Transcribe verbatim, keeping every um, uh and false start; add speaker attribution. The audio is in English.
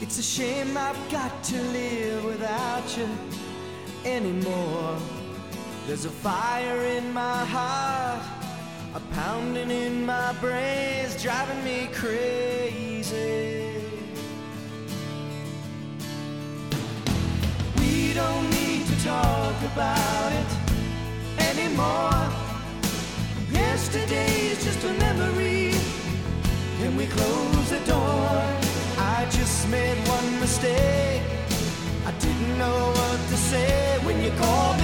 Speaker 1: It's a shame I've got to live without you anymore. There's a fire in my heart, a pounding in my brains, driving me crazy. We don't need to talk about it anymore. Yesterday's just a memory. Can we close the door? I just made one mistake. I didn't know what to say when you called